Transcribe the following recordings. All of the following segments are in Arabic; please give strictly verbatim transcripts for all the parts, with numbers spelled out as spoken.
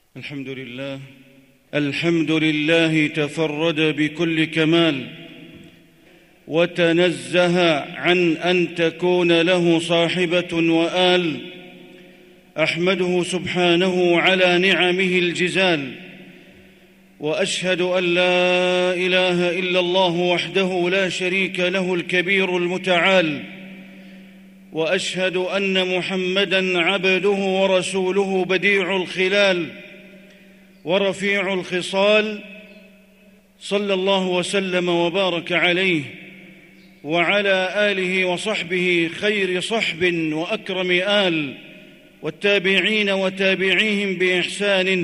الحمد لله الحمد لله تفرد بكل كمال وتنزه عن أن تكون له صاحبة وآل. أحمده سبحانه على نعمه الجزال، وأشهد أن لا إله إلا الله وحده لا شريك له الكبير المتعال، وأشهد أن محمدًا عبده ورسوله بديع الخلال ورفيع الخصال، صلى الله وسلم وبارك عليه وعلى آله وصحبه خير صحب وأكرم آل، والتابعين وتابعيهم بإحسان،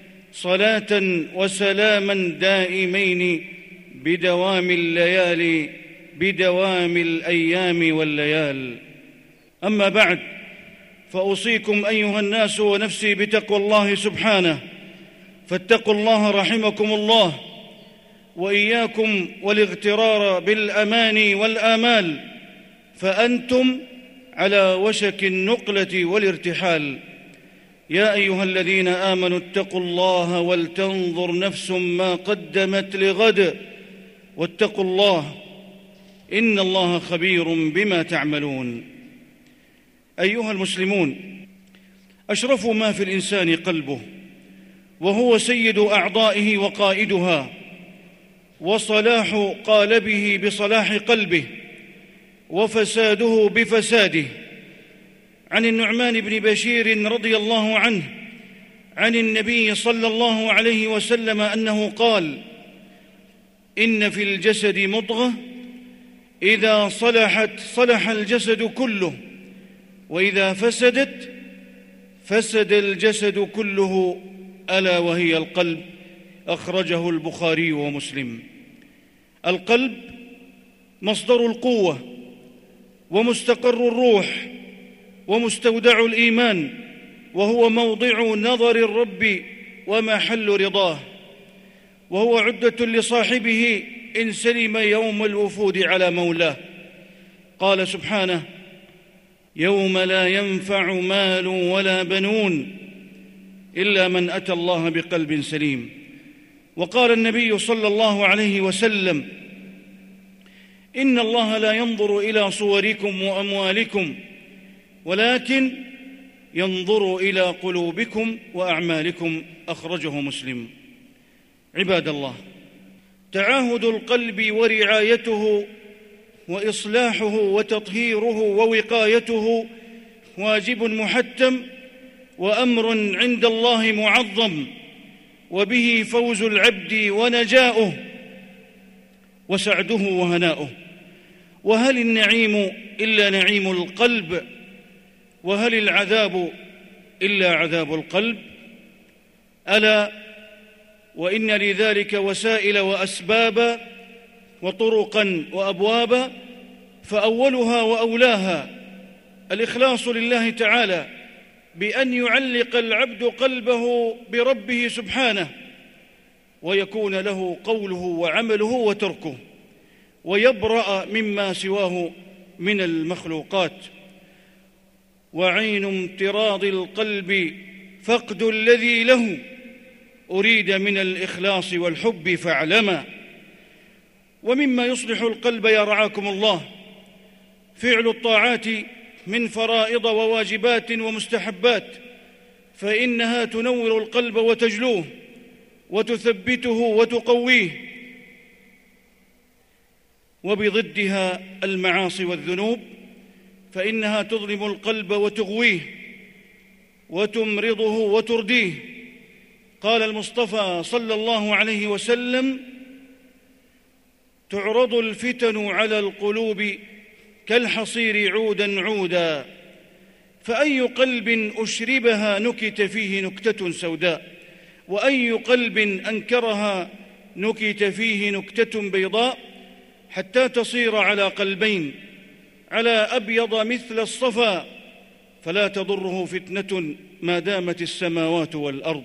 صلاة وسلاما دائمين بدوام الليالي بدوام الأيام والليال. أما بعد، فأوصيكم أيها الناس ونفسي بتقوى الله سبحانه، فاتقوا الله رحمكم الله، وإياكم والاغترار بالأماني والآمال، فأنتم على وشك النقلة والارتحال. يا أيها الذين آمنوا اتقوا الله ولتنظر نفس ما قدمت لغد، واتقوا الله إن الله خبير بما تعملون. أيها المسلمون، أشرف ما في الإنسان قلبه، وهو سيد أعضائه وقائدها، وصلاح قالبه بصلاح قلبه، وفساده بفساده. عن النعمان بن بشير رضي الله عنه عن النبي صلى الله عليه وسلم أنه قال: إن في الجسد مضغة إذا صلحت صلح الجسد كله، وإذا فسدت فسد الجسد كله، ألا وهي القلب. أخرجه البخاري ومسلم. القلب مصدر القوة ومستقر الروح ومستودع الإيمان، وهو موضع نظر الرب ومحل رضاه، وهو عدة لصاحبه إن سلم يوم الوفود على مولاه. قال سبحانه: يوم لا ينفع مال ولا بنون إلا من أتى الله بقلب سليم. وقال النبي صلى الله عليه وسلم: إن الله لا ينظر إلى صوركم وأموالكم، ولكن ينظر إلى قلوبكم وأعمالكم. أخرجه مسلم. عباد الله، تعاهد القلب ورعايته وإصلاحه وتطهيره ووقايته واجب محتم، وأمر عند الله معظم، وبه فوز العبد ونجاؤه وسعده وهناؤه. وهل النعيم إلا نعيم القلب؟ وهل العذاب إلا عذاب القلب؟ ألا وإن لذلك وسائل وأسبابا وطرقا وأبوابا، فأولها وأولاها الإخلاص لله تعالى، بأن يعلق العبد قلبه بربه سبحانه، ويكون له قوله وعمله وتركه، ويبرأ مما سواه من المخلوقات. وعين امتراض القلب فقد الذي له، أريد من الإخلاص والحب فاعلما. ومما يصلح القلب يا رعاكم الله فعل الطاعات من فرائض وواجبات ومستحبات، فإنها تنور القلب وتجلوه وتثبته وتقويه. وبضدها المعاصي والذنوب، فإنها تظلم القلب وتغويه وتمرضه وترديه. قال المصطفى صلى الله عليه وسلم: تعرض الفتن على القلوب كالحصير عودا عودا، فأي قلب أشربها نكت فيه نكتة سوداء، وأي قلب أنكرها نكت فيه نكتة بيضاء، حتى تصير على قلبين، على أبيض مثل الصفا، فلا تضره فتنة ما دامت السماوات والأرض.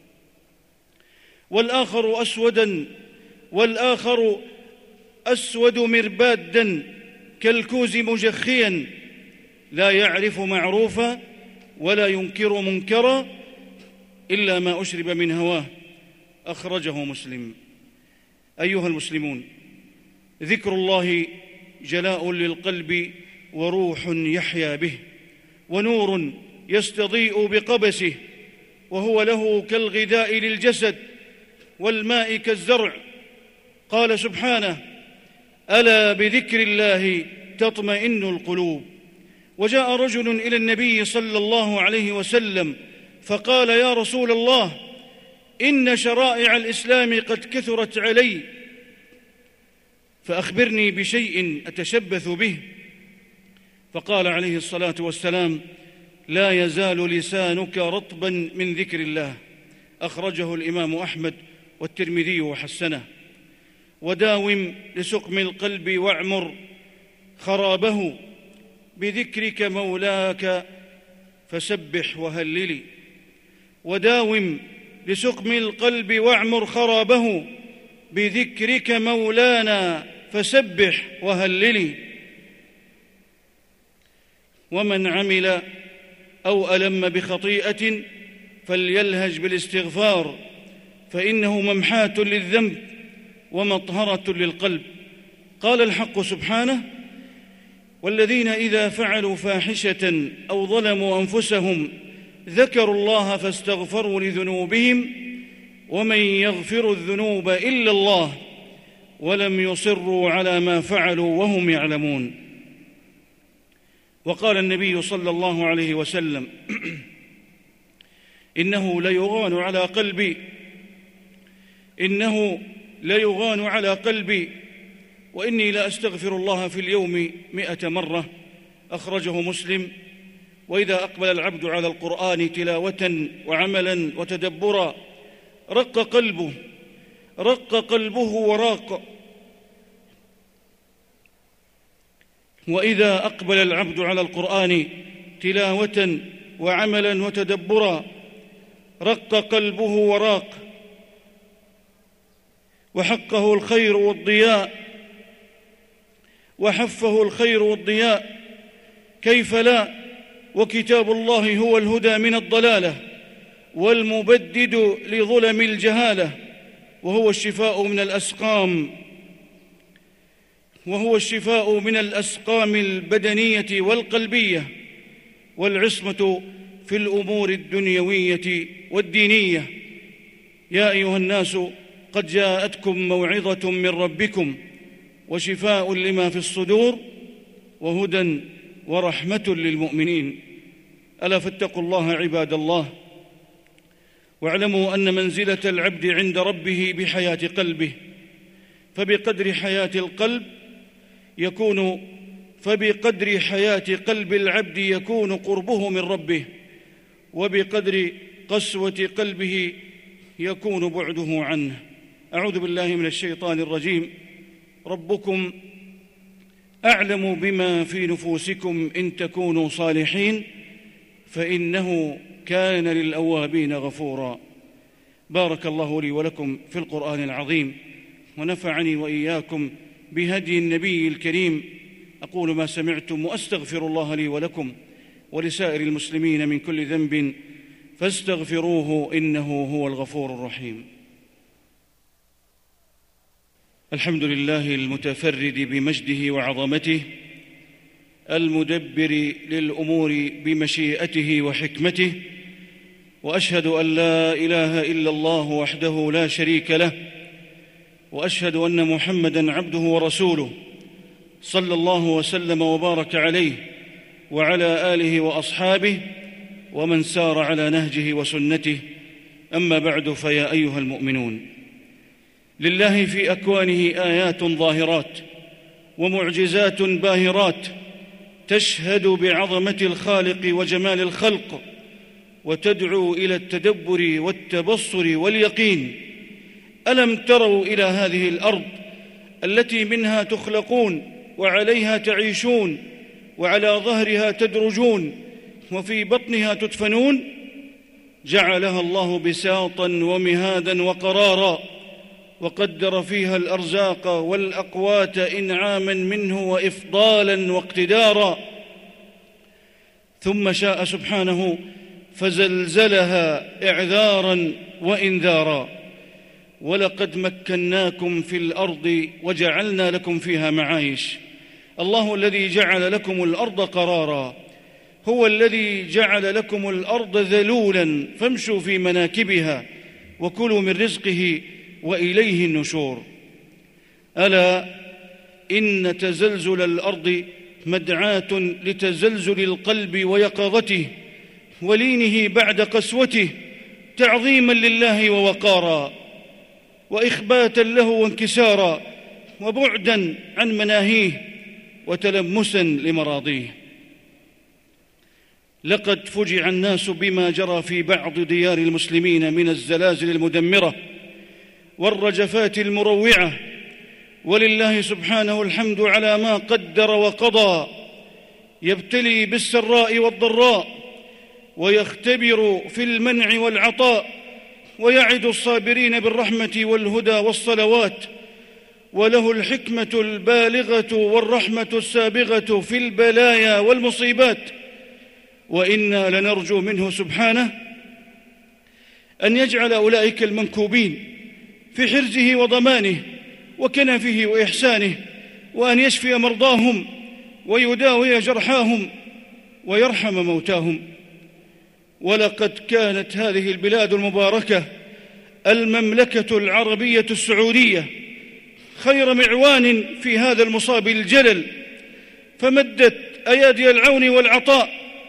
والآخر أسودا والآخر أسود مربادا كالكوز مجخيا، لا يعرف معروفا ولا ينكر منكرا، إلا ما أشرب من هواه. أخرجه مسلم. أيها المسلمون، ذكر الله جلاء للقلب وروح يحيا به، ونور يستضيء بقبسه، وهو له كالغذاء للجسد والماء كالزرع. قال سبحانه: ألا بذكر الله تطمئن القلوب. وجاء رجل إلى النبي صلى الله عليه وسلم فقال: يا رسول الله، إن شرائع الإسلام قد كثرت علي، فأخبرني بشيء أتشبث به. فقال عليه الصلاة والسلام: لا يزال لسانك رطبا من ذكر الله. أخرجه الإمام أحمد والترمذي وحسنه. وداوم لسقم القلب واعمر خرابه، بذكرك مولاك فسبح وهللي. وداوم لسقم القلب واعمر خرابه، بذكرك مولانا فسبح وهللي. ومن عمل أو ألم بخطيئة فليلهج بالاستغفار، فإنه ممحاة للذنب ومطهرة للقلب. قال الحق سبحانه: والذين إذا فعلوا فاحشة أو ظلموا أنفسهم ذكروا الله فاستغفروا لذنوبهم ومن يغفر الذنوب إلا الله ولم يصروا على ما فعلوا وهم يعلمون. وقال النبي صلى الله عليه وسلم: إنه ليغان على قلبي إنه ليغان على قلبي وإني لأستغفر الله في اليوم مئة مرة. أخرجه مسلم. وإذا أقبل العبد على القرآن تلاوة وعملا وتدبرا رق قلبه رق قلبه وراق. وإذا أقبل العبد على القرآن تلاوة وعملا وتدبرا رق قلبه وراق، وحقه الخير والضياء وحفه الخير والضياء. كيف لا، وكتاب الله هو الهدى من الضلالة والمبدد لظلم الجهالة، وهو الشفاء من الأسقام وهو الشفاء من الأسقام البدنية والقلبية، والعصمة في الأمور الدنيوية والدينية. يا أيها الناس، قد جاءتكم موعظة من ربكم وشفاء لما في الصدور وهدى ورحمة للمؤمنين. ألا فاتقوا الله عباد الله، واعلموا أن منزلة العبد عند ربه بحياة قلبه، فبقدر حياة القلب يكون فبقدر حياة قلب العبد يكون قربه من ربه، وبقدر قسوة قلبه يكون بعده عنه. أعوذ بالله من الشيطان الرجيم. ربكم أعلم بما في نفوسكم إن تكونوا صالحين فإنه كان للأوابين غفورا. بارك الله لي ولكم في القرآن العظيم، ونفعني وإياكم بهدي النبي الكريم. أقول ما سمعتم وأستغفر الله لي ولكم ولسائر المسلمين من كل ذنب فاستغفروه إنه هو الغفور الرحيم. الحمد لله المتفرد بمجده وعظمته، المدبر للأمور بمشيئته وحكمته، وأشهد أن لا إله إلا الله وحده لا شريك له، وأشهد أن محمدًا عبده ورسوله صلى الله وسلم وبارك عليه وعلى آله وأصحابه ومن سار على نهجه وسنته. أما بعد، فيا أيها المؤمنون، لله في أكوانه آيات ظاهرات ومعجزات باهرات تشهد بعظمة الخالق وجمال الخلق، وتدعو إلى التدبر والتبصر واليقين. ألم تروا إلى هذه الأرض التي منها تخلقون وعليها تعيشون وعلى ظهرها تدرجون وفي بطنها تدفنون؟ جعلها الله بساطا ومهادا وقرارا، وقدر فيها الأرزاق والأقوات إنعاما منه وإفضالا واقتدارا. ثم شاء سبحانه فزلزلها إعذارا وإنذارا. ولقد مكناكم في الأرض وجعلنا لكم فيها معايش. الله الذي جعل لكم الأرض قرارا، هو الذي جعل لكم الأرض ذلولا فامشوا في مناكبها وكلوا من رزقه وإليه النشور. ألا إن تزلزل الأرض مدعاة لتزلزل القلب ويقظته ولينه بعد قسوته، تعظيما لله ووقارا، وإخباتا له وانكسارا، وبعدا عن مناهيه وتلمسا لمراضيه. لقد فجع الناس بما جرى في بعض ديار المسلمين من الزلازل المدمرة والرجفات المروعة، ولله سبحانه الحمد على ما قدر وقضى، يبتلي بالسراء والضراء، ويختبر في المنع والعطاء، ويعد الصابرين بالرحمة والهدى والصلوات، وله الحكمة البالغة والرحمة السابغة في البلايا والمصيبات. وإنا لنرجو منه سبحانه أن يجعل أولئك المنكوبين في حرزه وضمانه وكنفه وإحسانه، وأن يشفي مرضاهم ويداوي جرحاهم ويرحم موتاهم. ولقد كانت هذه البلاد المباركة المملكة العربية السعودية خير معوان في هذا المصاب الجلل، فمدت أيادي العون والعطاء،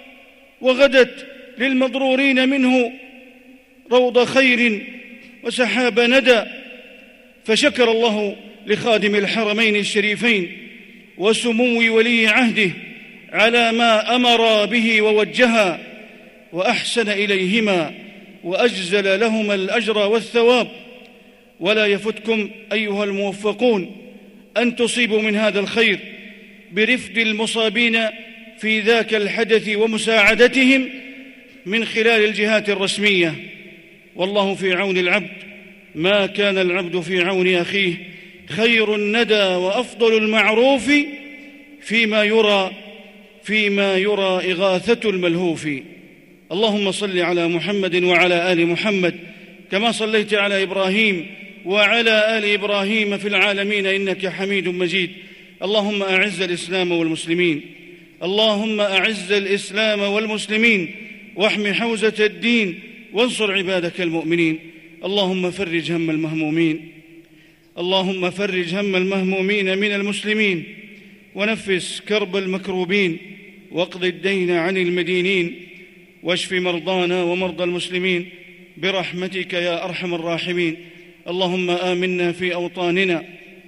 وغدت للمضرورين منه روض خير وسحاب ندى. فشكر الله لخادم الحرمين الشريفين وسمو ولي عهده على ما أمر به ووجها، وأحسن إليهما وأجزل لهما الأجر والثواب. ولا يفتكم أيها الموفقون أن تصيبوا من هذا الخير برفد المصابين في ذاك الحدث ومساعدتهم من خلال الجهات الرسمية. والله في عون العبد ما كان العبد في عون أخيه، خير الندى وأفضل المعروف فيما يرى فيما يرى إغاثة الملهوف. اللهم صل على محمد وعلى آل محمد كما صليت على إبراهيم وعلى آل إبراهيم في العالمين إنك حميد مجيد. اللهم أعز الإسلام والمسلمين اللهم أعز الإسلام والمسلمين واحم حوزة الدين وانصر عبادك المؤمنين. اللهم فرج هم المهمومين اللهم فرج هم المهمومين من المسلمين، ونفس كرب المكروبين، واقض الدين عن المدينين، واشف مرضانا ومرضى المسلمين برحمتك يا أرحم الراحمين. اللهم آمنا في أوطاننا،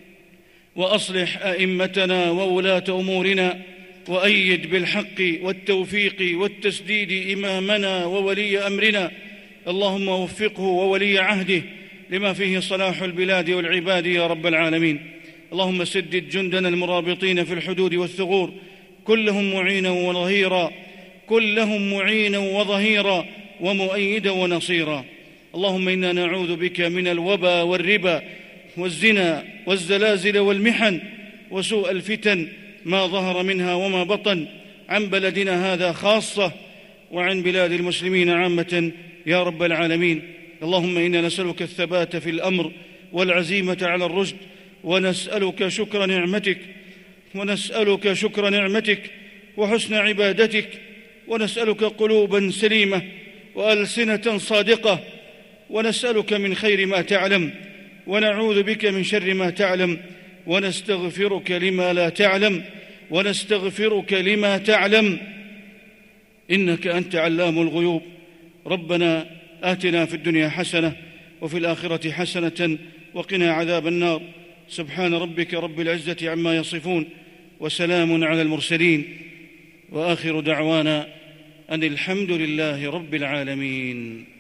وأصلح أئمتنا وولاة أمورنا، وأيد بالحق والتوفيق والتسديد إمامنا وولي أمرنا. اللهم وفقه وولي عهده لما فيه صلاح البلاد والعباد يا رب العالمين. اللهم سدد جندنا المرابطين في الحدود والثغور، كلهم معينا وظهيرا كلهم معينا وظهيرا ومؤيدا ونصيرا. اللهم إنا نعوذ بك من الوبا والربا والزنا والزلازل والمحن وسوء الفتن ما ظهر منها وما بطن، عن بلدنا هذا خاصة وعن بلاد المسلمين عامة يا رب العالمين. اللهم إنا نسألك الثبات في الأمر والعزيمة على الرشد، ونسألك شكر نعمتك ونسألك شكر نعمتك وحسن عبادتك، ونسألك قلوبا سليمة وألسنة صادقة، ونسألك من خير ما تعلم، ونعوذ بك من شر ما تعلم، ونستغفرك لما لا تعلم ونستغفرك لما تعلم إنك أنت علام الغيوب. ربنا آتنا في الدنيا حسنة وفي الآخرة حسنة وقنا عذاب النار. سبحان ربك رب العزة عما يصفون، وسلام على المرسلين، وآخر دعوانا أن الحمد لله رب العالمين.